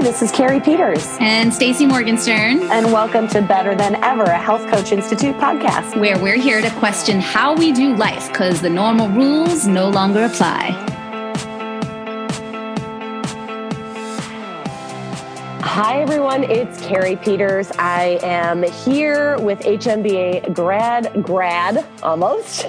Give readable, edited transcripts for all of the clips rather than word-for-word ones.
this is Carrie Peters. And Stacey Morgenstern. And welcome to Better Than Ever, a Health Coach Institute podcast. Where we're here to question how we do life because the normal rules no longer apply. Hi, everyone. It's Carrie Peters. I am here with HMBA grad, almost,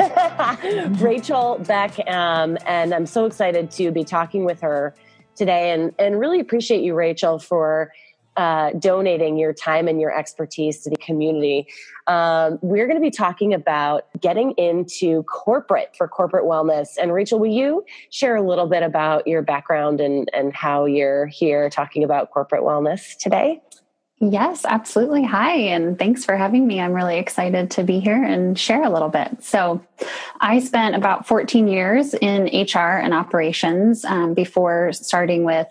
Rachel Beck. And I'm so excited to be talking with her today and really appreciate you, Rachel, for donating your time and your expertise to the community. We're going to be talking about getting into corporate wellness. And Rachel, will you share a little bit about your background and how you're here talking about corporate wellness today? Yes, absolutely. Hi, and thanks for having me. I'm really excited to be here and share a little bit. So I spent about 14 years in HR and operations before starting with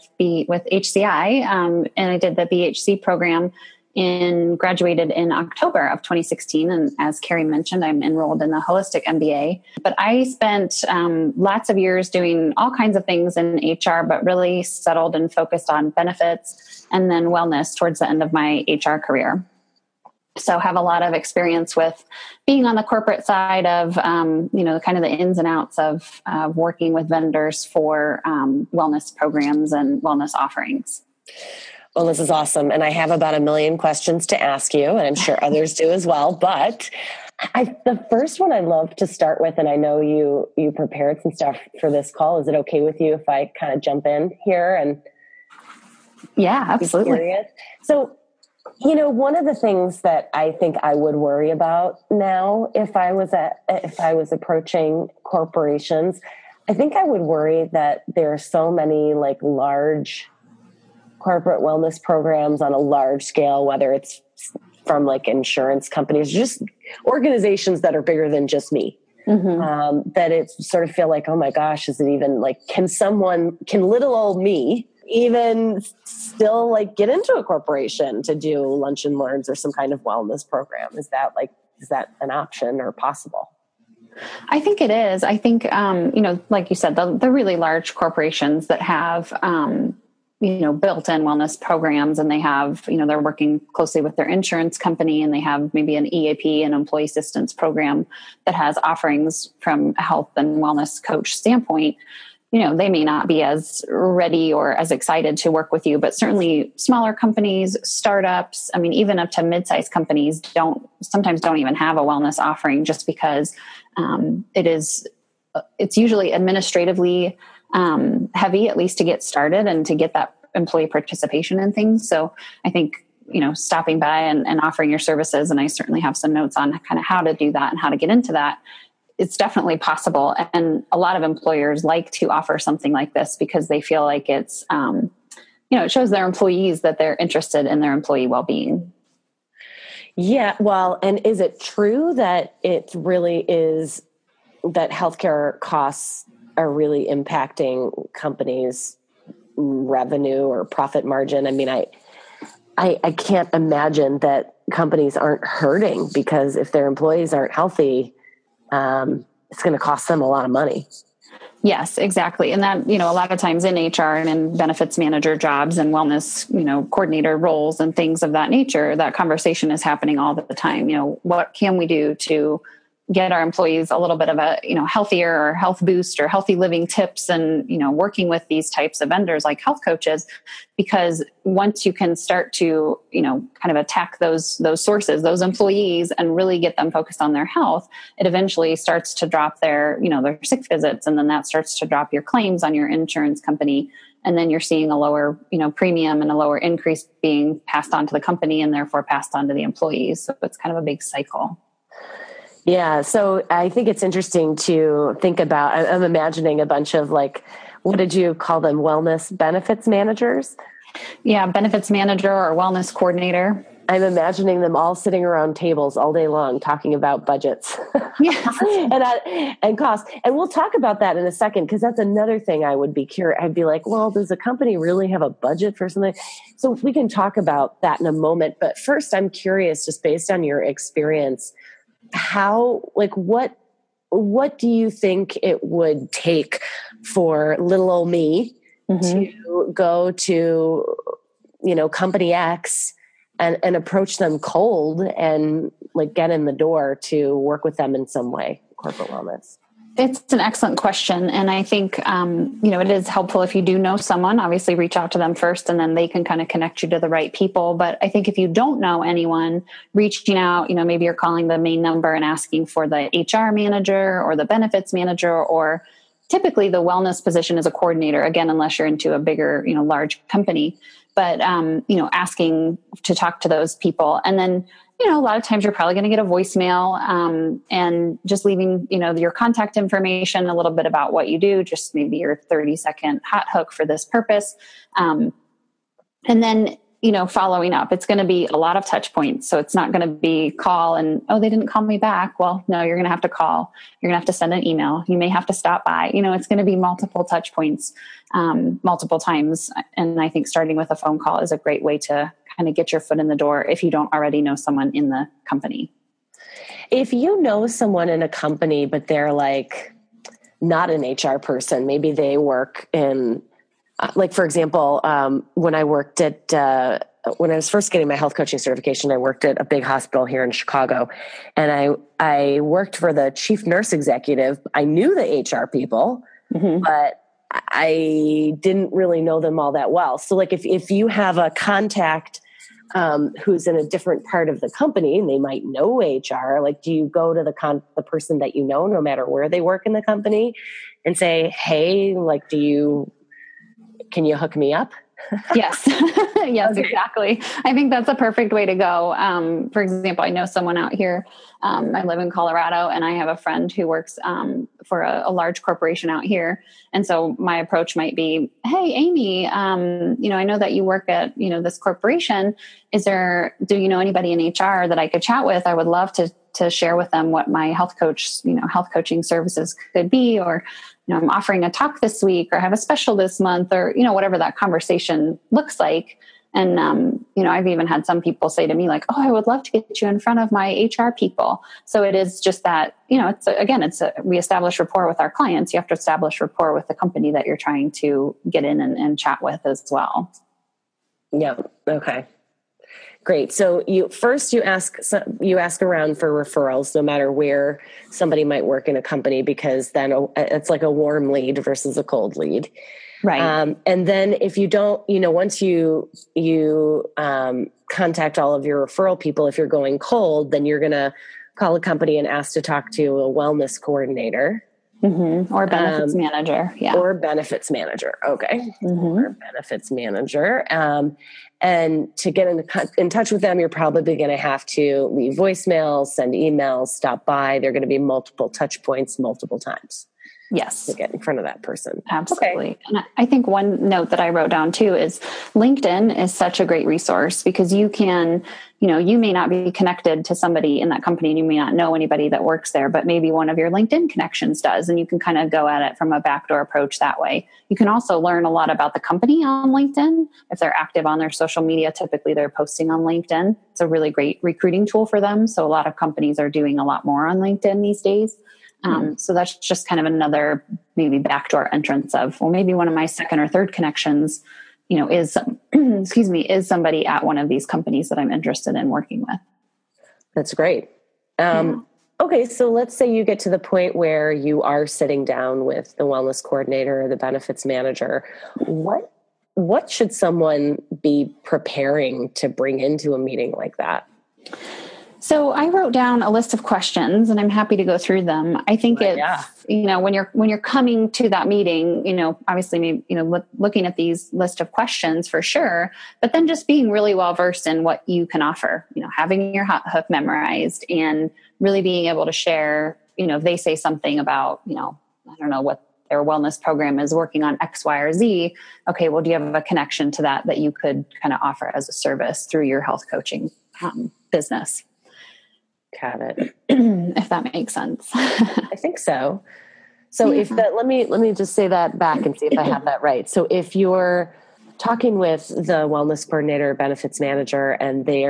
HCI, and I did the BHC program graduated in October of 2016. And as Carrie mentioned, I'm enrolled in the Holistic MBA. But I spent lots of years doing all kinds of things in HR, but really settled and focused on benefits and then wellness towards the end of my HR career. So have a lot of experience with being on the corporate side of, kind of the ins and outs of working with vendors for wellness programs and wellness offerings. Well, this is awesome. And I have about 1 million questions to ask you, and I'm sure others do as well. But the first one I'd love to start with, and I know you prepared some stuff for this call. Is it okay with you if I kind of jump in here? And yeah, absolutely. So, one of the things that I think I would worry about now, if I was approaching corporations, I think I would worry that there are so many large corporate wellness programs on a large scale, whether it's from insurance companies, just organizations that are bigger than just me. Mm-hmm. That it sort of feel like, oh my gosh, is it even can little old me even still get into a corporation to do lunch and learns or some kind of wellness program? Is that an option or possible? I think it is. I think, like you said, the really large corporations that have, built-in wellness programs, and they have, they're working closely with their insurance company, and they have maybe an EAP, an employee assistance program that has offerings from a health and wellness coach standpoint. They may not be as ready or as excited to work with you, but certainly smaller companies, startups, even up to mid-sized companies sometimes don't even have a wellness offering just because it's usually administratively heavy, at least to get started and to get that employee participation in things. So I think, stopping by and offering your services, and I certainly have some notes on kind of how to do that and how to get into that. It's definitely possible. And a lot of employers like to offer something like this because they feel like it's, it shows their employees that they're interested in their employee well-being. Yeah. Well, and is it true that it really is that healthcare costs are really impacting companies' revenue or profit margin? I can't imagine that companies aren't hurting because if their employees aren't healthy, it's going to cost them a lot of money. Yes, exactly. And that, a lot of times in HR and in benefits manager jobs and wellness, coordinator roles and things of that nature, that conversation is happening all the time. What can we do to get our employees a little bit of a, healthier or health boost or healthy living tips, and, working with these types of vendors like health coaches, because once you can start to, kind of attack those sources, those employees, and really get them focused on their health, it eventually starts to drop their sick visits. And then that starts to drop your claims on your insurance company. And then you're seeing a lower, premium and a lower increase being passed on to the company and therefore passed on to the employees. So it's kind of a big cycle. Yeah. So I think it's interesting to think about, I'm imagining a bunch of what did you call them? Wellness benefits managers? Yeah. Benefits manager or wellness coordinator. I'm imagining them all sitting around tables all day long talking about budgets and costs. And we'll talk about that in a second, because that's another thing I would be curious. I'd be like, well, does a company really have a budget for something? So we can talk about that in a moment. But first, I'm curious, just based on your experience, what do you think it would take for little old me to go to company X and approach them cold and like get in the door to work with them in some way, corporate wellness? It's an excellent question. And I think, it is helpful if you do know someone, obviously reach out to them first and then they can kind of connect you to the right people. But I think if you don't know anyone, reaching out, maybe you're calling the main number and asking for the HR manager or the benefits manager, or typically the wellness position is a coordinator, again, unless you're into a bigger, large company, but, asking to talk to those people. And then, a lot of times you're probably going to get a voicemail, and just leaving, your contact information, a little bit about what you do, just maybe your 30-second hot hook for this purpose. And then, following up, it's going to be a lot of touch points. So it's not going to be call and, oh, they didn't call me back. Well, no, you're going to have to call. You're going to have to send an email. You may have to stop by. It's going to be multiple touch points, multiple times. And I think starting with a phone call is a great way to kind of get your foot in the door if you don't already know someone in the company. If you know someone in a company, but they're like not an HR person, maybe they work in, like, for example, when I worked at, when I was first getting my health coaching certification, I worked at a big hospital here in Chicago, and I worked for the chief nurse executive. I knew the HR people, but I didn't really know them all that well. So like if you have a contact who's in a different part of the company and they might know HR, like, do you go to the person that you know, no matter where they work in the company, and say, hey, like, can you hook me up? Yes. Yes, okay. Exactly. I think that's a perfect way to go. For example, I know someone out here. I live in Colorado, and I have a friend who works for a large corporation out here. And so my approach might be, hey, Amy, I know that you work at, this corporation. Do you know anybody in HR that I could chat with? I would love to share with them what my health coaching services could be, or, I'm offering a talk this week, or I have a special this month, or, whatever that conversation looks like. And, I've even had some people say to me like, oh, I would love to get you in front of my HR people. So it is just that, we establish rapport with our clients. You have to establish rapport with the company that you're trying to get in and chat with as well. Yeah. Okay. Great. So you ask around for referrals, no matter where somebody might work in a company, because then it's like a warm lead versus a cold lead. Right. And then if you don't, once you contact all of your referral people, if you're going cold, then you're going to call a company and ask to talk to a wellness coordinator. Or benefits manager. Yeah. Or benefits manager. Okay. Or benefits manager. And to get in touch with them, you're probably going to have to leave voicemails, send emails, stop by. There are going to be multiple touch points, multiple times. Yes. To get in front of that person. Absolutely. Okay. And I think one note that I wrote down too is LinkedIn is such a great resource, because you can, you may not be connected to somebody in that company and you may not know anybody that works there, but maybe one of your LinkedIn connections does. And you can kind of go at it from a backdoor approach that way. You can also learn a lot about the company on LinkedIn. If they're active on their social media, typically they're posting on LinkedIn. It's a really great recruiting tool for them. So a lot of companies are doing a lot more on LinkedIn these days. So that's just kind of another maybe backdoor entrance of, well, maybe one of my second or third connections, is, is somebody at one of these companies that I'm interested in working with. That's great. Okay. So let's say you get to the point where you are sitting down with the wellness coordinator or the benefits manager. What should someone be preparing to bring into a meeting like that? So I wrote down a list of questions, and I'm happy to go through them. I think when you're coming to that meeting, obviously, looking at these list of questions for sure, but then just being really well versed in what you can offer, having your hot hook memorized and really being able to share, if they say something about, I don't know what their wellness program is working on X, Y, or Z. Okay, well, do you have a connection to that you could kind of offer as a service through your health coaching business? Got it. If that makes sense. I think so. So let me just say that back and see if I have that right. So if you're talking with the wellness coordinator, benefits manager, and they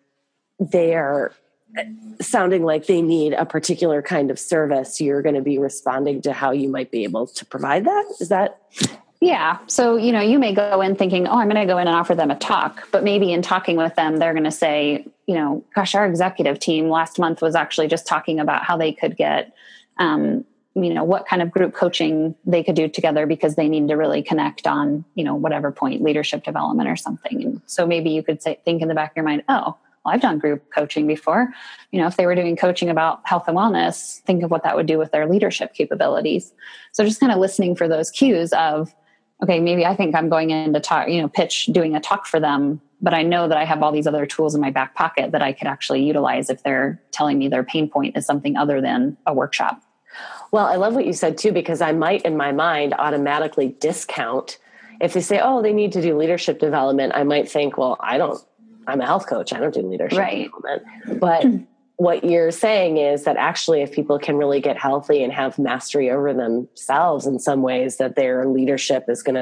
are sounding like they need a particular kind of service, you're going to be responding to how you might be able to provide that. Is that? Yeah. So, you may go in thinking, oh, I'm going to go in and offer them a talk, but maybe in talking with them, they're going to say, gosh, our executive team last month was actually just talking about how they could get, what kind of group coaching they could do together because they need to really connect on, whatever point, leadership development or something. And so maybe you could think in the back of your mind, oh, well, I've done group coaching before. If they were doing coaching about health and wellness, think of what that would do with their leadership capabilities. So just kind of listening for those cues of, okay, maybe I think I'm going in to talk, pitch, doing a talk for them, but I know that I have all these other tools in my back pocket that I could actually utilize if they're telling me their pain point is something other than a workshop. Well, I love what you said too, because I might in my mind automatically discount if they say, oh, they need to do leadership development. I might think, well, I'm a health coach. I don't do leadership development. But what you're saying is that actually if people can really get healthy and have mastery over themselves in some ways, that their leadership is going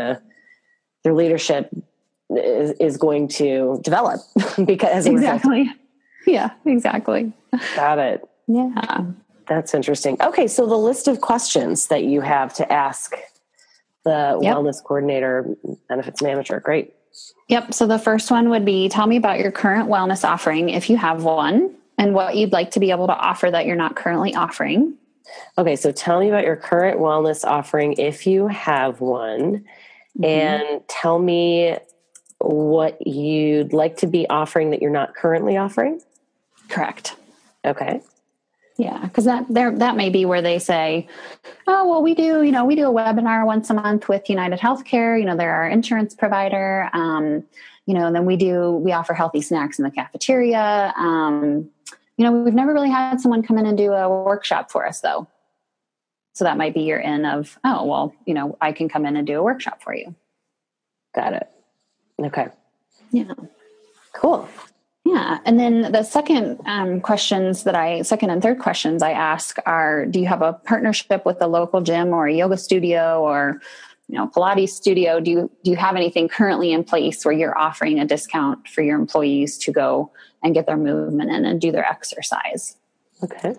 to develop because exactly. Yeah, exactly. Got it. Yeah. That's interesting. Okay. So the list of questions that you have to ask the wellness coordinator, benefits manager. Great. Yep. So the first one would be, tell me about your current wellness offering, if you have one, and what you'd like to be able to offer that you're not currently offering. Okay. So tell me about your current wellness offering, if you have one, and tell me what you'd like to be offering that you're not currently offering. Correct. Okay. Yeah, because that may be where they say, oh, well, we do a webinar once a month with United Healthcare. They're our insurance provider. And then we offer healthy snacks in the cafeteria. We've never really had someone come in and do a workshop for us though. So that might be your in of, oh, well, I can come in and do a workshop for you. Got it. Okay. Yeah. Cool. Yeah. And then the second and third questions I ask are, do you have a partnership with a local gym or a yoga studio or, Pilates studio? Do you have anything currently in place where you're offering a discount for your employees to go and get their movement in and do their exercise? Okay.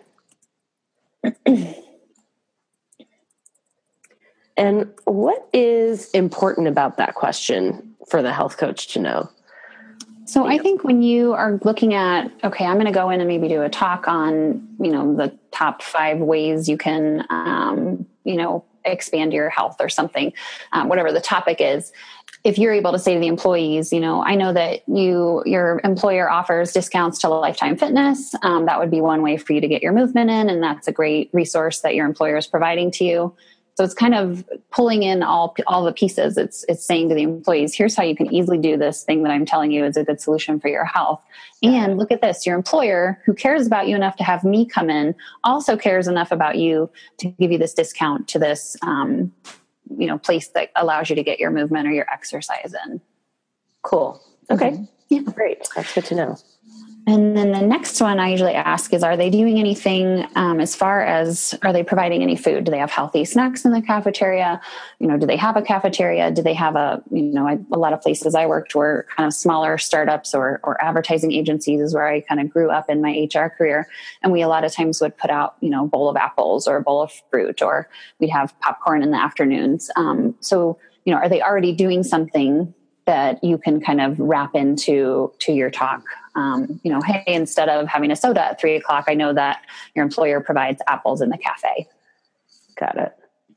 And what is important about that question for the health coach to know? So I think when you are looking at, okay, I'm going to go in and maybe do a talk on, the top 5 ways you can, expand your health or something, whatever the topic is. If you're able to say to the employees, I know that your employer offers discounts to Lifetime Fitness. That would be one way for you to get your movement in. And that's a great resource that your employer is providing to you. So it's kind of pulling in all the pieces. It's saying to the employees, here's how you can easily do this thing that I'm telling you is a good solution for your health. And look at this, your employer who cares about you enough to have me come in also cares enough about you to give you this discount to this, place that allows you to get your movement or your exercise in. Cool. Okay. Yeah. Great. That's good to know. And then the next one I usually ask is, are they doing anything as far as, are they providing any food? Do they have healthy snacks in the cafeteria? Do they have a cafeteria? Do they have a lot of places I worked were kind of smaller startups or advertising agencies is where I kind of grew up in my HR career. And we a lot of times would put out, a bowl of apples or a bowl of fruit, or we'd have popcorn in the afternoons. So, are they already doing something that you can kind of wrap into your talk? Hey, instead of having a soda at 3:00, I know that your employer provides apples in the cafe. Got it.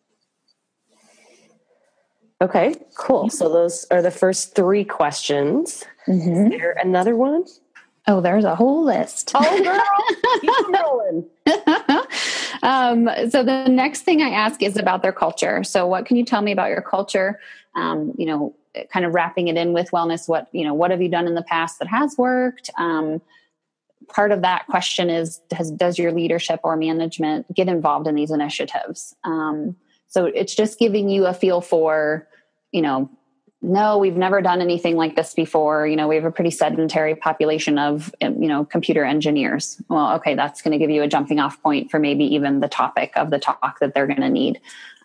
Okay, cool. So those are the first 3 questions. Is there another one? Oh, there's a whole list. Oh, girl, keep rolling. So the next thing I ask is about their culture. So what can you tell me about your culture? Kind of wrapping it in with wellness. What have you done in the past that has worked? Part of that question is, does your leadership or management get involved in these initiatives? So it's just giving you a feel for, no, we've never done anything like this before. We have a pretty sedentary population of, computer engineers. Well, okay, that's going to give you a jumping off point for maybe even the topic of the talk that they're going to need,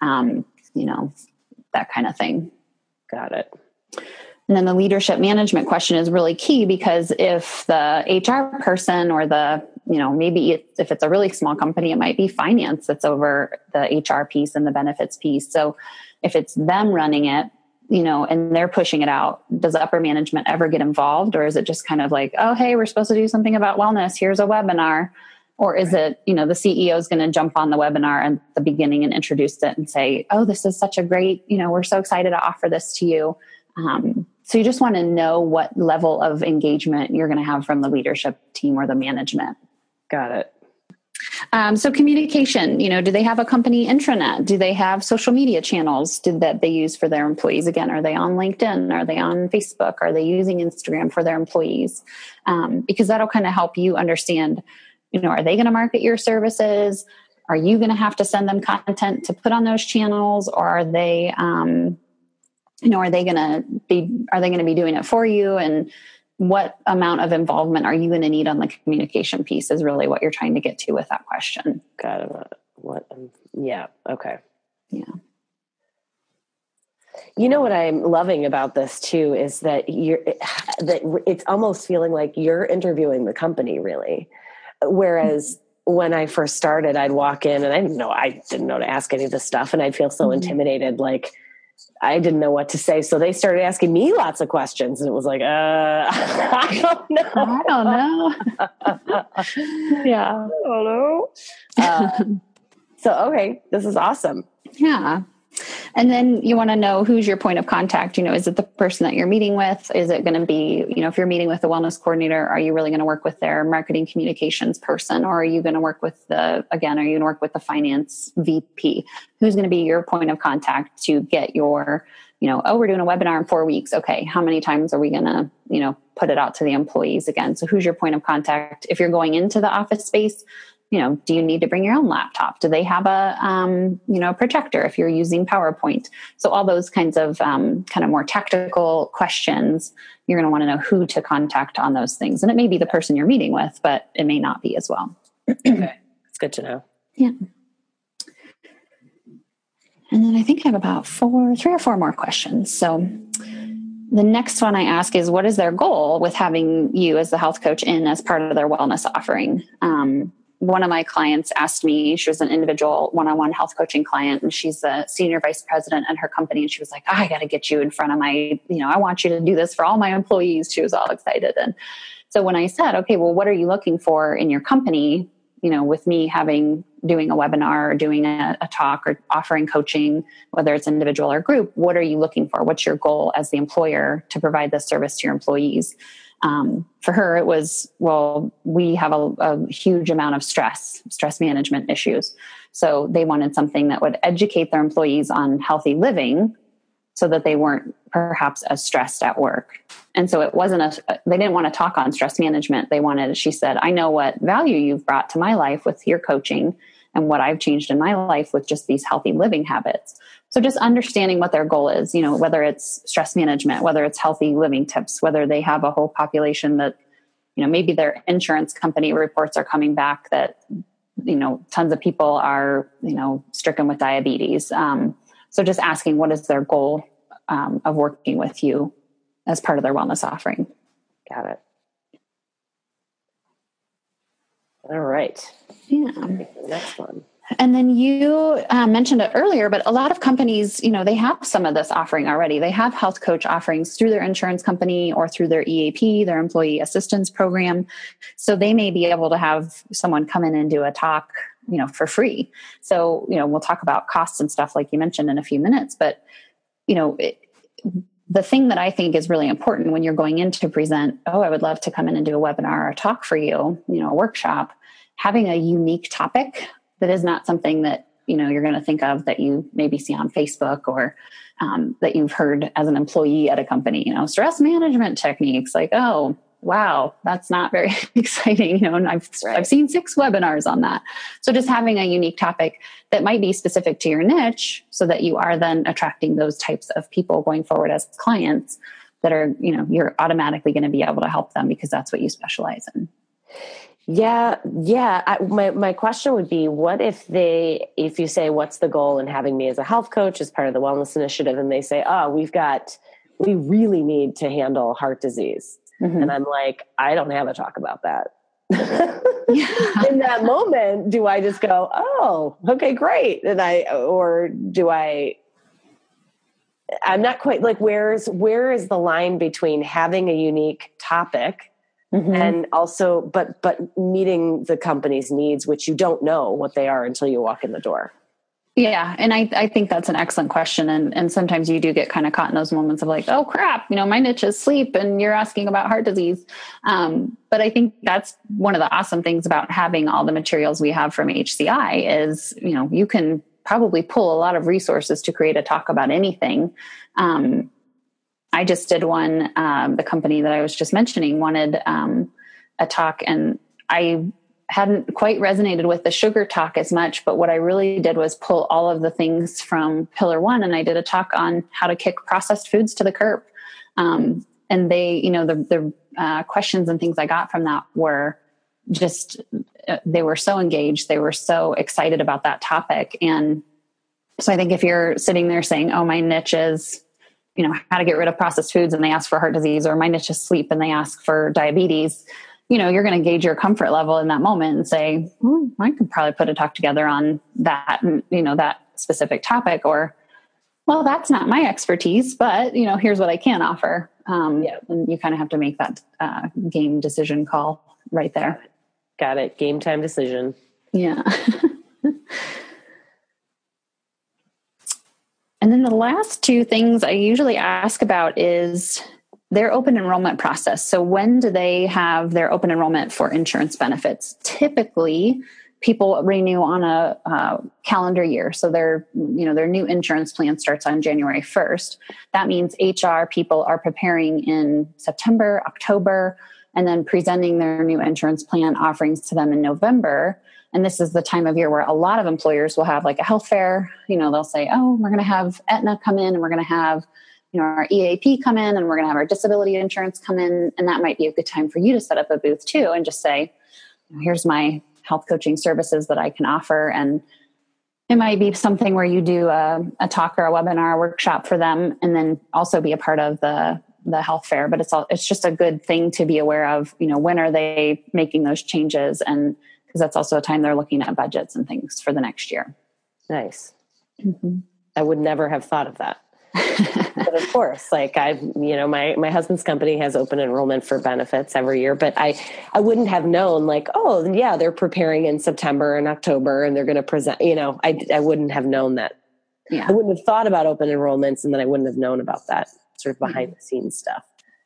that kind of thing. Got it. And then the leadership management question is really key, because if the HR person or maybe if it's a really small company, it might be finance that's over the HR piece and the benefits piece. So if it's them running it, and they're pushing it out, does upper management ever get involved? Or is it just kind of like, oh, hey, we're supposed to do something about wellness. Here's a webinar. Or is it, the CEO is going to jump on the webinar at the beginning and introduce it and say, oh, this is such a great, we're so excited to offer this to you. So you just want to know what level of engagement you're going to have from the leadership team or the management. Got it. So communication, do they have a company intranet? Do they have social media channels that they use for their employees? Again, are they on LinkedIn? Are they on Facebook? Are they using Instagram for their employees? Because that'll kind of help you understand, are they going to market your services? Are you going to have to send them content to put on those channels? Or are they, are they going to be doing it for you? And what amount of involvement are you going to need on the communication piece is really what you're trying to get to with that question. Got it. Yeah. Okay. Yeah. What I'm loving about this too is that it's almost feeling like you're interviewing the company, really. Whereas when I first started, I'd walk in and I didn't know to ask any of this stuff, and I'd feel so intimidated, like I didn't know what to say. So they started asking me lots of questions, and it was like, I don't know. Yeah. I don't know. So, okay, this is awesome. Yeah. And then you want to know who's your point of contact. Is it the person that you're meeting with? Is it going to be, if you're meeting with the wellness coordinator, are you really going to work with their marketing communications person? Or are you going to work with the finance VP? Who's going to be your point of contact to get your, we're doing a webinar in 4 weeks. Okay. How many times are we going to, put it out to the employees again? So who's your point of contact? If you're going into the office space, do you need to bring your own laptop? Do they have a projector if you're using PowerPoint? So all those kinds of kind of more tactical questions, you're going to want to know who to contact on those things. And it may be the person you're meeting with, but it may not be as well. Okay. It's good to know. Yeah. And then I think I have about 3 or 4 more questions. So the next one I ask is, what is their goal with having you as the health coach in as part of their wellness offering? One of my clients asked me, she was an individual one-on-one health coaching client, and she's a senior vice president at her company. And she was like, I got to get you in front of my, I want you to do this for all my employees. She was all excited. And so when I said, okay, well, what are you looking for in your company? With me doing a webinar or doing a talk or offering coaching, whether it's individual or group, what are you looking for? What's your goal as the employer to provide this service to your employees? For her, it was, well, we have a huge amount of stress management issues. So they wanted something that would educate their employees on healthy living so that they weren't perhaps as stressed at work. And so it wasn't they didn't want to talk on stress management. They wanted, she said, I know what value you've brought to my life with your coaching and what I've changed in my life with just these healthy living habits. So just understanding what their goal is, whether it's stress management, whether it's healthy living tips, whether they have a whole population that, maybe their insurance company reports are coming back that, tons of people are, stricken with diabetes. So just asking what is their goal of working with you as part of their wellness offering. Got it. All right. Yeah. Next one. And then you mentioned it earlier, but a lot of companies, they have some of this offering already. They have health coach offerings through their insurance company or through their EAP, their employee assistance program. So they may be able to have someone come in and do a talk, for free. So, we'll talk about costs and stuff like you mentioned in a few minutes, but, the thing that I think is really important when you're going in to present, I would love to come in and do a webinar or a talk for you, a workshop, having a unique topic that is not something that, you're going to think of that you maybe see on Facebook or that you've heard as an employee at a company, stress management techniques, like, oh, wow, that's not very exciting. And I've seen 6 webinars on that. So just having a unique topic that might be specific to your niche so that you are then attracting those types of people going forward as clients that are, you're automatically going to be able to help them because that's what you specialize in. Yeah. My question would be, what if you say, what's the goal in having me as a health coach as part of the wellness initiative? And they say, we really need to handle heart disease. Mm-hmm. And I'm like, I don't have a talk about that. In that moment, do I just go, oh, okay, great. Or do I I'm not quite like, where is the line between having a unique topic and also, but meeting the company's needs, which you don't know what they are until you walk in the door. Yeah. And I think that's an excellent question. And sometimes you do get kind of caught in those moments of like, oh crap, my niche is sleep and you're asking about heart disease. But I think that's one of the awesome things about having all the materials we have from HCI is, you can probably pull a lot of resources to create a talk about anything. I just did one, the company that I was just mentioning wanted a talk, and I hadn't quite resonated with the sugar talk as much, but what I really did was pull all of the things from Pillar 1, and I did a talk on how to kick processed foods to the curb. And they, the questions and things I got from that were just, they were so engaged. They were so excited about that topic. And so I think if you're sitting there saying, oh, my niche is, how to get rid of processed foods, and they ask for heart disease, or my niche is sleep and they ask for diabetes, you're going to gauge your comfort level in that moment and say, I could probably put a talk together on that, that specific topic, or, well, that's not my expertise, but, here's what I can offer. And you kind of have to make that game decision call right there. Got it. Game time decision. Yeah. And then the last two things I usually ask about is their open enrollment process. So when do they have their open enrollment for insurance benefits? Typically, people renew on a calendar year. So their new insurance plan starts on January 1st. That means HR people are preparing in September, October, and then presenting their new insurance plan offerings to them in November. And this is the time of year where a lot of employers will have like a health fair. They'll say, oh, we're going to have Aetna come in, and we're going to have our EAP come in, and we're going to have our disability insurance come in. And that might be a good time for you to set up a booth too, and just say, here's my health coaching services that I can offer. And it might be something where you do a talk or a webinar workshop for them, and then also be a part of the health fair. But it's just a good thing to be aware of, when are they making those changes? And because that's also a time they're looking at budgets and things for the next year. Nice. Mm-hmm. I would never have thought of that. But of course, like my husband's company has open enrollment for benefits every year, but I wouldn't have known like, oh yeah, they're preparing in September and October and they're going to present, I wouldn't have known that. Yeah. I wouldn't have thought about open enrollments, and then I wouldn't have known about that sort of behind the scenes stuff.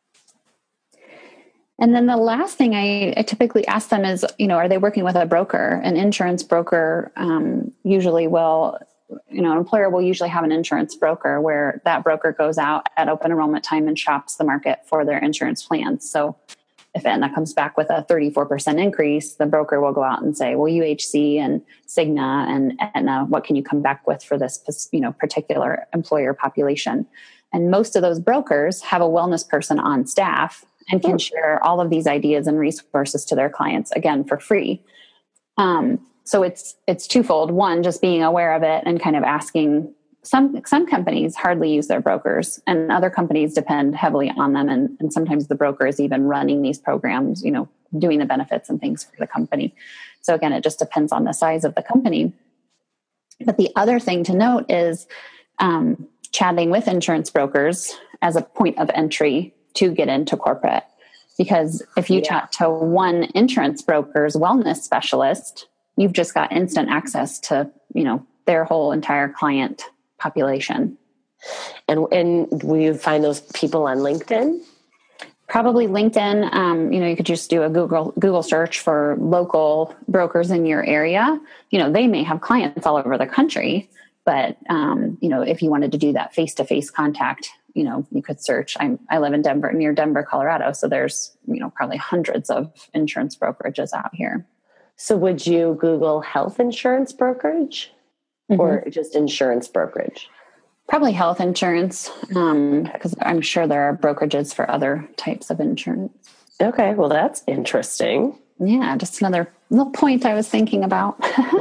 And then the last thing I typically ask them is, are they working with a broker? An insurance broker usually will, an employer will usually have an insurance broker where that broker goes out at open enrollment time and shops the market for their insurance plans. So if Aetna comes back with a 34% increase, the broker will go out and say, well, UHC and Cigna and Aetna, what can you come back with for this, particular employer population? And most of those brokers have a wellness person on staff and can share all of these ideas and resources to their clients, again, for free. So it's twofold. One, just being aware of it and kind of asking. Some companies hardly use their brokers, and other companies depend heavily on them. And sometimes the broker is even running these programs, doing the benefits and things for the company. So again, it just depends on the size of the company. But the other thing to note is chatting with insurance brokers as a point of entry to get into corporate. Because if you chat to one insurance broker's wellness specialist, you've just got instant access to, their whole entire client population. And will you find those people on LinkedIn? Probably LinkedIn. You could just do a Google search for local brokers in your area. They may have clients all over the country, but if you wanted to do that face-to-face contact, you could search. I live in Denver, near Denver, Colorado. So there's, probably hundreds of insurance brokerages out here. So would you Google health insurance brokerage or just insurance brokerage? Probably health insurance, because I'm sure there are brokerages for other types of insurance. Okay. Well, that's interesting. Yeah. Just another little point I was thinking about.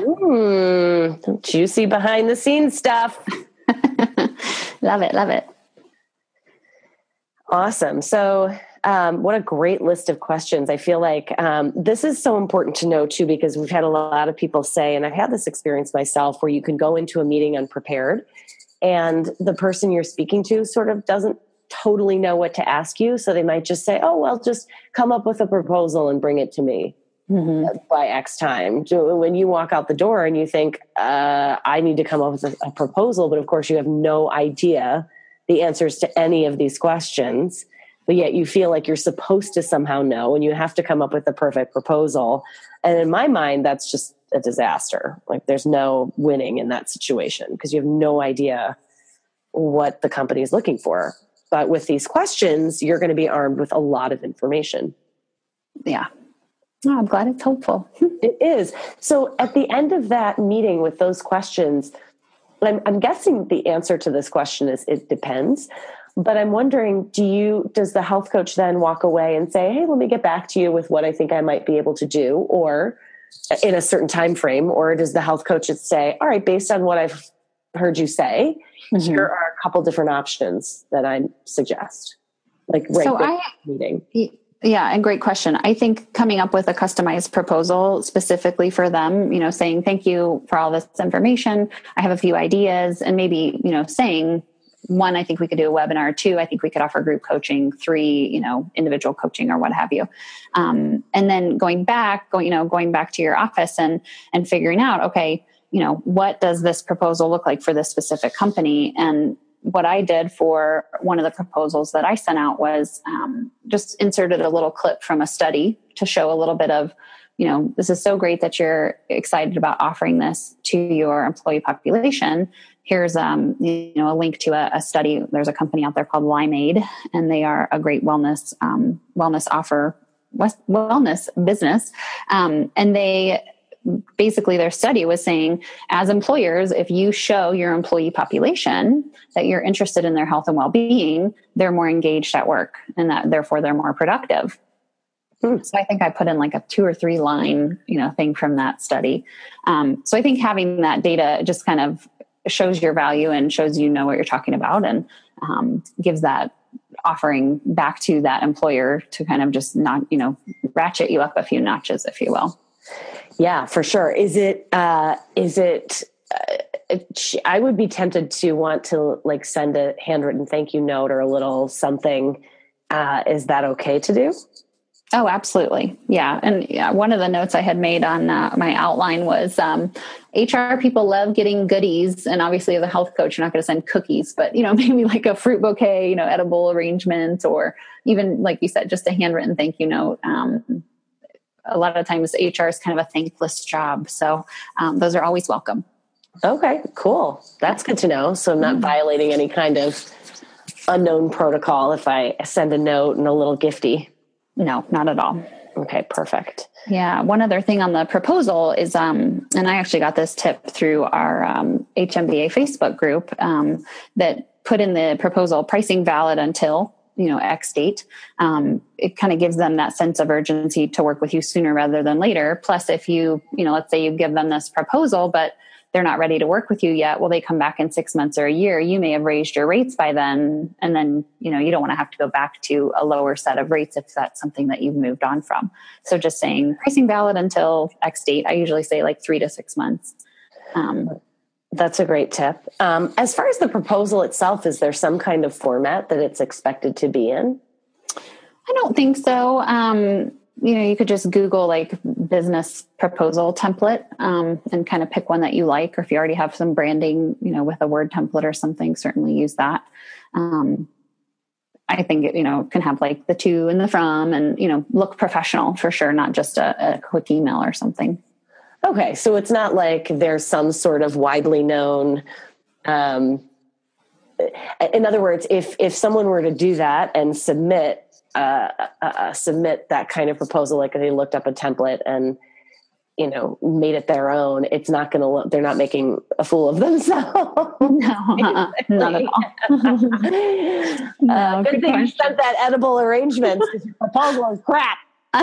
Juicy behind the scenes stuff. Love it. Love it. Awesome. So what a great list of questions. I feel like this is so important to know too, because we've had a lot of people say, and I've had this experience myself, where you can go into a meeting unprepared and the person you're speaking to sort of doesn't totally know what to ask you. So they might just say, oh, well, just come up with a proposal and bring it to me by X time. When you walk out the door and you think, I need to come up with a proposal, but of course you have no idea the answers to any of these questions, but yet you feel like you're supposed to somehow know, and you have to come up with the perfect proposal. And in my mind, that's just a disaster. Like there's no winning in that situation because you have no idea what the company is looking for. But with these questions, you're going to be armed with a lot of information. Yeah. Oh, I'm glad it's helpful. It is. So at the end of that meeting with those questions, I'm guessing the answer to this question is it depends. But I'm wondering, does the health coach then walk away and say, hey, let me get back to you with what I think I might be able to do, or in a certain time frame? Or does the health coach say, all right, based on what I've heard you say, here are a couple different options that I suggest? Meeting. Yeah. And great question. I think coming up with a customized proposal specifically for them, saying, thank you for all this information. I have a few ideas, and maybe, saying, 1, I think we could do a webinar. 2, I think we could offer group coaching. 3, individual coaching or what have you. And then going back to your office and figuring out, okay, what does this proposal look like for this specific company? And what I did for one of the proposals that I sent out was just inserted a little clip from a study to show a little bit of, this is so great that you're excited about offering this to your employee population. Here's a link to a study. There's a company out there called Limeade, and they are a great wellness business. And they basically, their study was saying, as employers, if you show your employee population that you're interested in their health and well-being, they're more engaged at work, and that therefore they're more productive. So I think I put in like a 2 or 3 line, thing from that study. So I think having that data just kind of shows your value and shows what you're talking about, and gives that offering back to that employer to kind of just not, ratchet you up a few notches, if you will. Yeah, for sure. I would be tempted to want to send a handwritten thank you note or a little something. Is that okay to do? Oh, absolutely. Yeah. And one of the notes I had made on my outline was HR people love getting goodies. And obviously as a health coach, you're not going to send cookies, but, maybe like a fruit bouquet, edible arrangement, or even, like you said, just a handwritten thank you note. A lot of times HR is kind of a thankless job. So those are always welcome. Okay, cool. That's good to know. So I'm not violating any kind of unknown protocol if I send a note and a little gifty. No, not at all. Okay, perfect. Yeah. One other thing on the proposal is, and I actually got this tip through our HMBA Facebook group, that put in the proposal pricing valid until, X date. It kind of gives them that sense of urgency to work with you sooner rather than later. Plus, if you, let's say you give them this proposal, but they're not ready to work with you yet. Well, they come back in 6 months or a year. You may have raised your rates by then. And then, you don't want to have to go back to a lower set of rates if that's something that you've moved on from. So just saying pricing valid until X date. I usually say 3 to 6 months. That's a great tip. As far as the proposal itself, is there some kind of format that it's expected to be in? I don't think so. You could just Google business proposal template and kind of pick one that you like, or if you already have some branding, with a Word template or something, certainly use that. I think it, can have the to and the from, and, look professional for sure, not just a quick email or something. Okay. So it's not like there's some sort of widely known, in other words, if someone were to do that and submit that kind of proposal, like they looked up a template and, made it their own, it's not going to look, they're not making a fool of themselves. No, not at all. No, good thing you sent that edible arrangement, because your proposal is crap.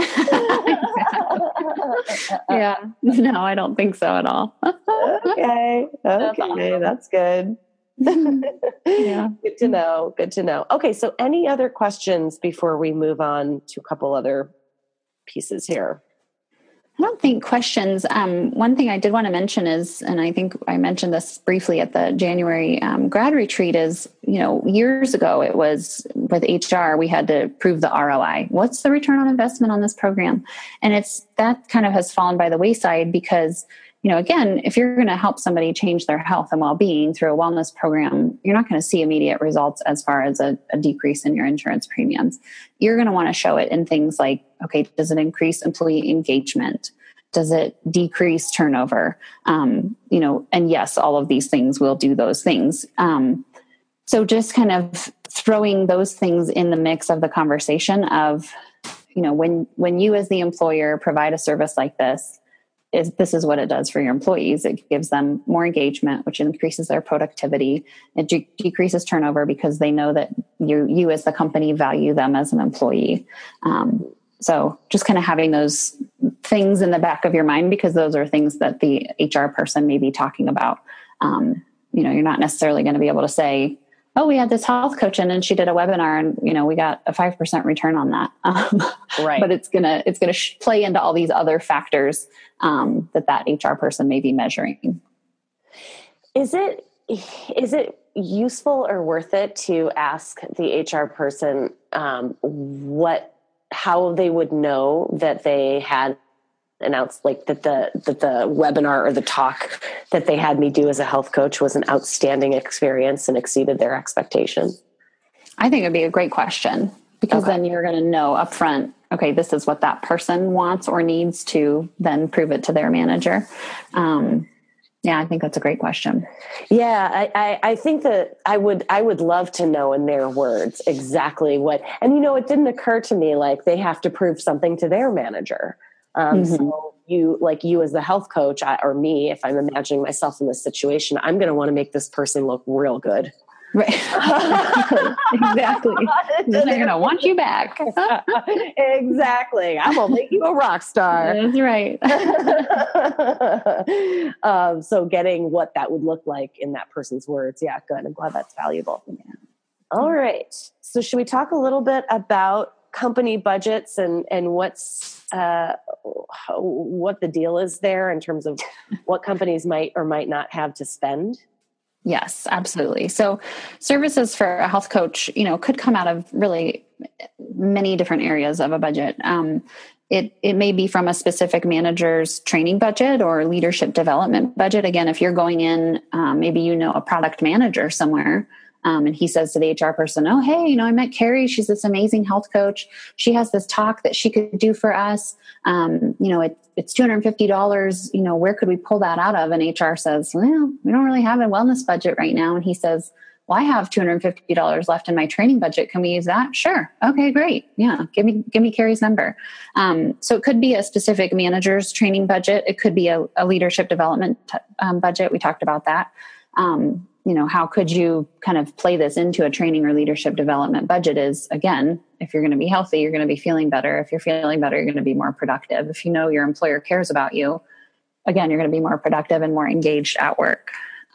Yeah, no, I don't think so at all. Okay, that's good. Yeah. Good to know. Okay, so any other questions before we move on to a couple other pieces here? I don't think questions. One thing I did want to mention is, and I think I mentioned this briefly at the January grad retreat, is, years ago it was with HR, we had to prove the ROI. What's the return on investment on this program? And that kind of has fallen by the wayside because, again, if you're going to help somebody change their health and well-being through a wellness program, you're not going to see immediate results as far as a decrease in your insurance premiums. You're going to want to show it in things like, okay, does it increase employee engagement? Does it decrease turnover? And yes, all of these things will do those things. So just kind of throwing those things in the mix of the conversation of, when you as the employer provide a service like this, this is what it does for your employees. It gives them more engagement, which increases their productivity. It decreases turnover because they know that you as the company value them as an employee. So just kind of having those things in the back of your mind, because those are things that the HR person may be talking about. You're not necessarily going to be able to say, oh, we had this health coach in and she did a webinar and, we got a 5% return on that. Right. But it's going to play into all these other factors that HR person may be measuring. Is it useful or worth it to ask the HR person how they would know that they had announced, like that the webinar or the talk that they had me do as a health coach was an outstanding experience and exceeded their expectations? I think it'd be a great question, because then you're going to know upfront, okay, this is what that person wants or needs to then prove it to their manager. Yeah, I think that's a great question. Yeah, I think that I would love to know in their words exactly what, and it didn't occur to me like they have to prove something to their manager. So you as the health coach, or me, if I'm imagining myself in this situation, I'm going to want to make this person look real good. Right. Exactly. They're going to want you back. Exactly. I'm going to make you a rock star. That's right. So getting what that would look like in that person's words. Yeah, good. I'm glad that's valuable. Yeah. All right. So should we talk a little bit about company budgets and what's what the deal is there in terms of what companies might or might not have to spend? Yes, absolutely. So services for a health coach, could come out of really many different areas of a budget. It may be from a specific manager's training budget or leadership development budget. Again, if you're going in, maybe a product manager somewhere, and he says to the HR person, oh, hey, I met Carrie. She's this amazing health coach. She has this talk that she could do for us. It's $250. Where could we pull that out of? And HR says, well, we don't really have a wellness budget right now. And he says, well, I have $250 left in my training budget. Can we use that? Sure. Okay, great. Yeah. Give me Carrie's number. So it could be a specific manager's training budget. It could be a leadership development budget. We talked about that. How could you kind of play this into a training or leadership development budget is, again, if you're going to be healthy, you're going to be feeling better. If you're feeling better, you're going to be more productive. If your employer cares about you, again, you're going to be more productive and more engaged at work.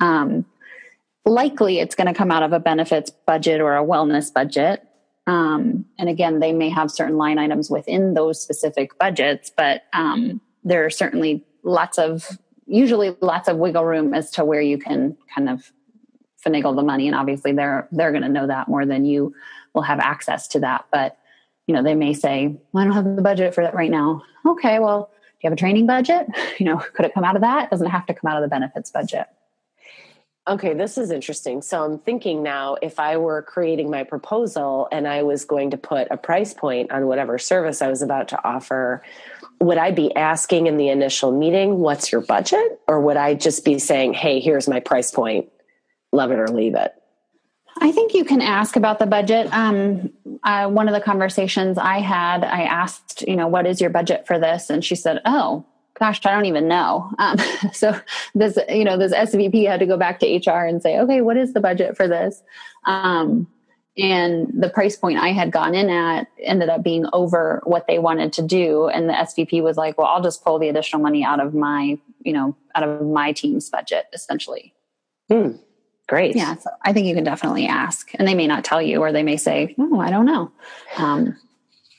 Likely it's going to come out of a benefits budget or a wellness budget. And again, they may have certain line items within those specific budgets, but there are certainly usually lots of wiggle room as to where you can kind of finagle the money. And obviously they're going to know that more than you will have access to that. But, they may say, well, I don't have the budget for that right now. Okay, well, do you have a training budget? Could it come out of that? It doesn't have to come out of the benefits budget. Okay, this is interesting. So I'm thinking now, if I were creating my proposal and I was going to put a price point on whatever service I was about to offer, would I be asking in the initial meeting, what's your budget? Or would I just be saying, hey, here's my price point, love it or leave it? I think you can ask about the budget. One of the conversations I had, I asked, what is your budget for this? And she said, oh, gosh, I don't even know. So this SVP had to go back to HR and say, okay, what is the budget for this? And the price point I had gone in at ended up being over what they wanted to do. And the SVP was like, well, I'll just pull the additional money out of my team's budget, essentially. Great. Yeah. So I think you can definitely ask, and they may not tell you, or they may say, oh, I don't know.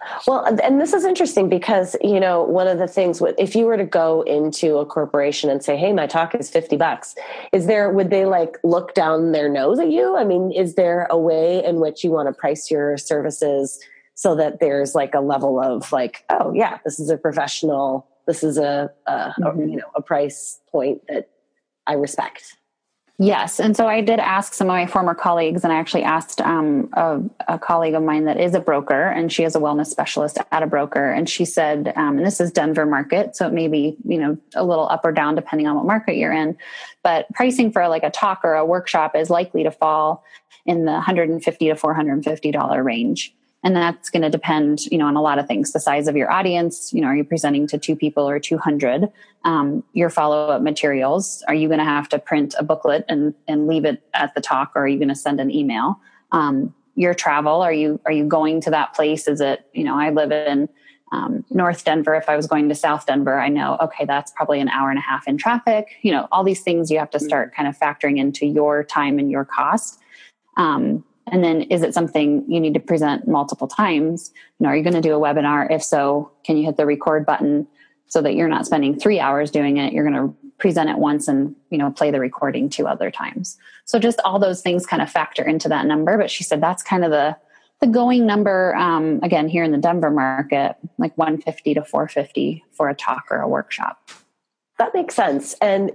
Well, and this is interesting because, one of the things if you were to go into a corporation and say, hey, my talk is $50, would they like look down their nose at you? I mean, is there a way in which you want to price your services so that there's like a level of like, oh yeah, this is a professional, this is a price point that I respect? Yes. And so I did ask some of my former colleagues, and I actually asked a colleague of mine that is a broker, and she is a wellness specialist at a broker. And she said, and this is Denver market, so it may be, a little up or down depending on what market you're in, but pricing for like a talk or a workshop is likely to fall in the $150 to $450 range. And that's going to depend, on a lot of things. The size of your audience, are you presenting to 2 people or 200? Your follow-up materials, are you going to have to print a booklet and leave it at the talk, or are you going to send an email? Your travel, are you going to that place? Is it, I live in North Denver. If I was going to South Denver, I know, okay, that's probably an hour and a half in traffic. All these things you have to start kind of factoring into your time and your cost. And then is it something you need to present multiple times? Are you going to do a webinar? If so, can you hit the record button so that you're not spending 3 hours doing it? You're going to present it once and, play the recording 2 other times. So just all those things kind of factor into that number. But she said that's kind of the going number, again, here in the Denver market, like $150 to $450 for a talk or a workshop. That makes sense. And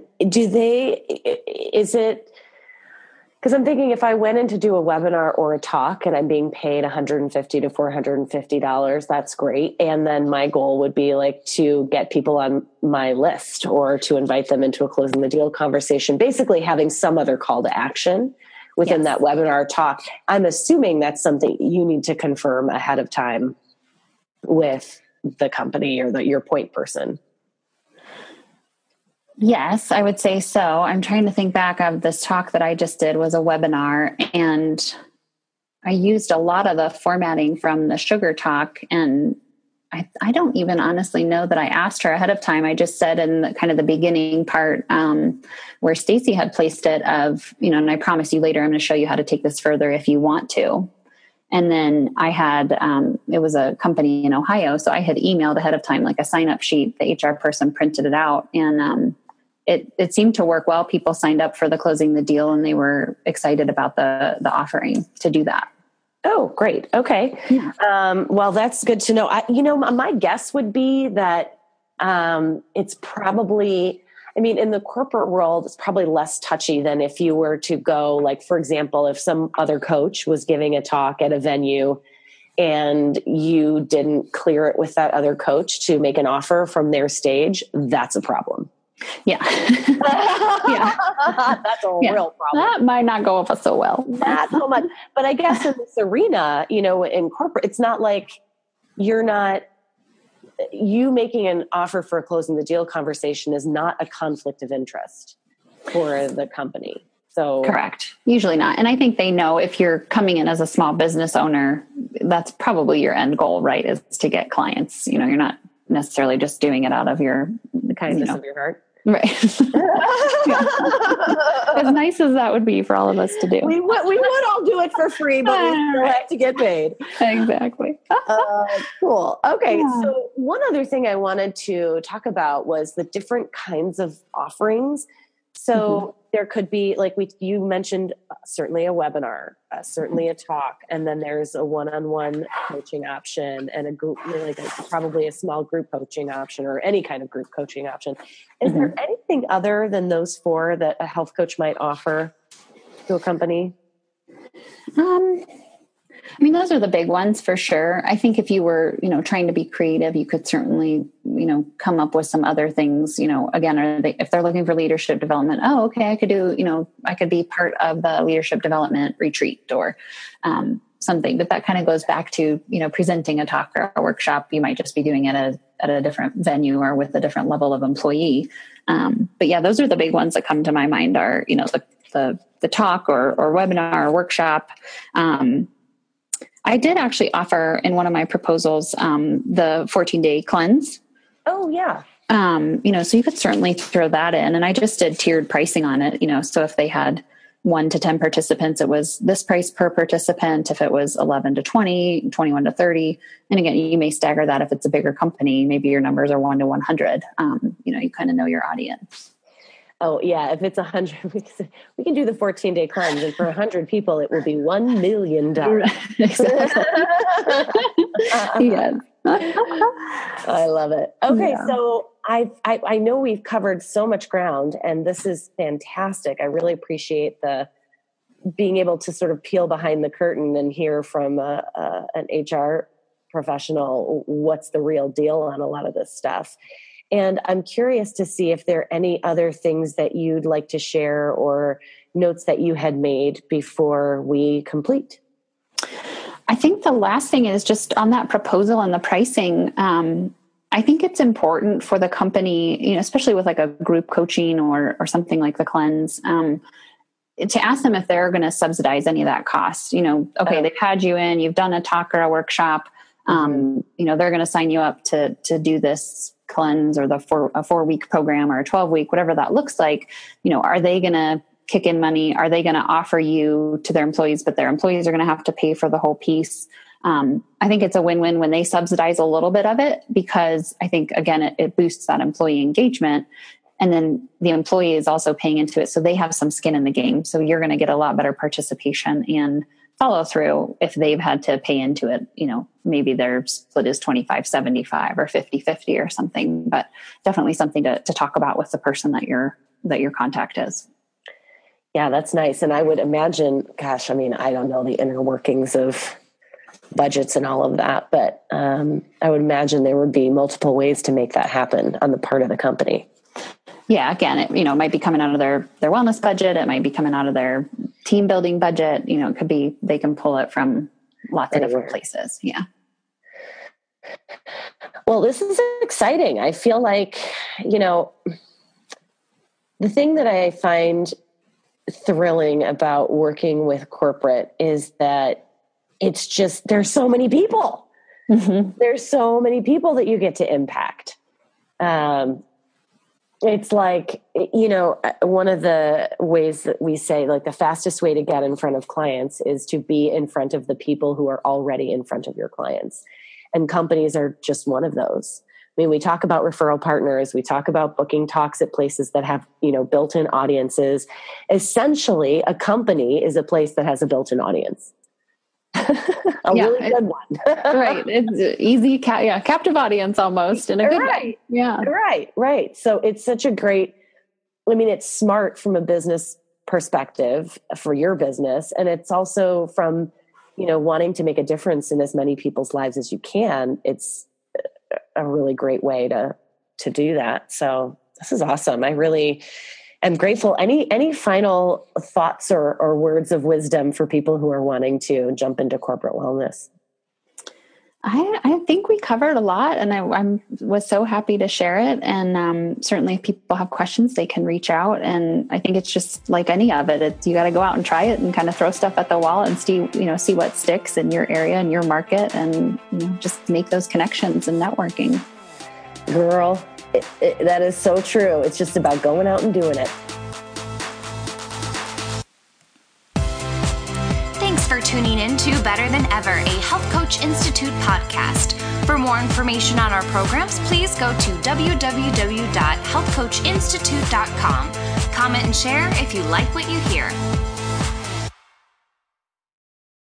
because I'm thinking if I went in to do a webinar or a talk and I'm being paid $150 to $450, that's great. And then my goal would be like to get people on my list or to invite them into a closing the deal conversation, basically having some other call to action within that webinar talk. I'm assuming that's something you need to confirm ahead of time with the company or your point person. Yes, I would say so. I'm trying to think back of this talk that I just did was a webinar, and I used a lot of the formatting from the sugar talk. And I don't even honestly know that I asked her ahead of time. I just said in the kind of the beginning part where Stacy had placed it of, and I promise you later, I'm going to show you how to take this further if you want to. And then I had, it was a company in Ohio. So I had emailed ahead of time, like a sign up sheet. The HR person printed it out, and it seemed to work well. People signed up for the closing the deal, and they were excited about the offering to do that. Oh, great. Okay. Yeah. Well, that's good to know. My guess would be that it's probably, in the corporate world, it's probably less touchy than if you were to go, like, for example, if some other coach was giving a talk at a venue and you didn't clear it with that other coach to make an offer from their stage, that's a problem. Yeah. Yeah. That's a real problem. That might not go over so well. Not so much. But I guess in this arena, in corporate, it's not like you making an offer for a closing the deal conversation is not a conflict of interest for the company. So correct. Usually not. And I think they know if you're coming in as a small business owner, that's probably your end goal, right? Is to get clients. You're not necessarily just doing it out of your kindness of your heart. Right. As nice as that would be for all of us to do. We would all do it for free, but we still have to get paid. Exactly. Cool. Okay. Yeah. So one other thing I wanted to talk about was the different kinds of offerings. So there could be, like you mentioned, certainly a webinar, certainly a talk, and then there's a one-on-one coaching option and a group, probably a small group coaching option or any kind of group coaching option. Is there anything other than those 4 that a health coach might offer to a company? Those are the big ones for sure. I think if you were, trying to be creative, you could certainly, come up with some other things, again, if they're looking for leadership development, oh, okay, I could do, I could be part of the leadership development retreat or something, but that kind of goes back to, presenting a talk or a workshop. You might just be doing it at a different venue or with a different level of employee. But yeah, those are the big ones that come to my mind are, the talk or webinar or workshop. I did actually offer in one of my proposals the 14-day cleanse. Oh, yeah. So you could certainly throw that in. And I just did tiered pricing on it, so if they had, 1 to 10 participants, it was this price per participant. If it was 11 to 20, 21 to 30. And again, you may stagger that if it's a bigger company, maybe your numbers are 1 to 100. You kind of know your audience. Oh yeah. If it's 100, we can do the 14-day cleanse, and for 100 people, it will be $1 million. Exactly. Yes. I love it. Okay. Yeah. So I know we've covered so much ground, and this is fantastic. I really appreciate the being able to sort of peel behind the curtain and hear from an HR professional what's the real deal on a lot of this stuff. And I'm curious to see if there are any other things that you'd like to share or notes that you had made before we complete. I think the last thing is just on that proposal and the pricing. I think it's important for the company, especially with like a group coaching or something like the cleanse, to ask them if they're going to subsidize any of that cost. They've had you in, you've done a talk or a workshop. They're going to sign you up to do this cleanse or a 4-week program or a 12-week, whatever that looks like. Are they going to kick in money? Are they going to offer you to their employees, but their employees are going to have to pay for the whole piece? I think it's a win-win when they subsidize a little bit of it, because I think, again, it boosts that employee engagement. And then the employee is also paying into it, so they have some skin in the game. So you're going to get a lot better participation and follow through if they've had to pay into it. Maybe their split is 25-75 or 50-50 or something, but definitely something to talk about with the person that your contact is. Yeah, that's nice. And I would imagine, I don't know the inner workings of budgets and all of that, but I would imagine there would be multiple ways to make that happen on the part of the company. Yeah, again, it might be coming out of their wellness budget. It might be coming out of their team building budget. It could be, they can pull it from lots of different places. Yeah. Well, this is exciting. I feel like, the thing that I find thrilling about working with corporate is that it's just, there's so many people. Mm-hmm. There's so many people that you get to impact. It's like, one of the ways that we say, like, the fastest way to get in front of clients is to be in front of the people who are already in front of your clients. And companies are just one of those. We talk about referral partners. We talk about booking talks at places that have, built-in audiences. Essentially, a company is a place that has a built-in audience. Really good one. Right. It's easy. Captive audience almost in a good way. Yeah. Right. So it's such a great, it's smart from a business perspective for your business. And it's also from, wanting to make a difference in as many people's lives as you can. It's a really great way to do that. So this is awesome. I really am grateful. Any final thoughts or words of wisdom for people who are wanting to jump into corporate wellness? I think we covered a lot, and I was so happy to share it. And certainly if people have questions, they can reach out. And I think it's just like any of it. You got to go out and try it and kind of throw stuff at the wall and see what sticks in your area and your market, and just make those connections and networking. Girl, that is so true. It's just about going out and doing it. Thanks for tuning in to Better Than Ever, a Health Coach Institute podcast. For more information on our programs, please go to www.healthcoachinstitute.com. Comment and share if you like what you hear.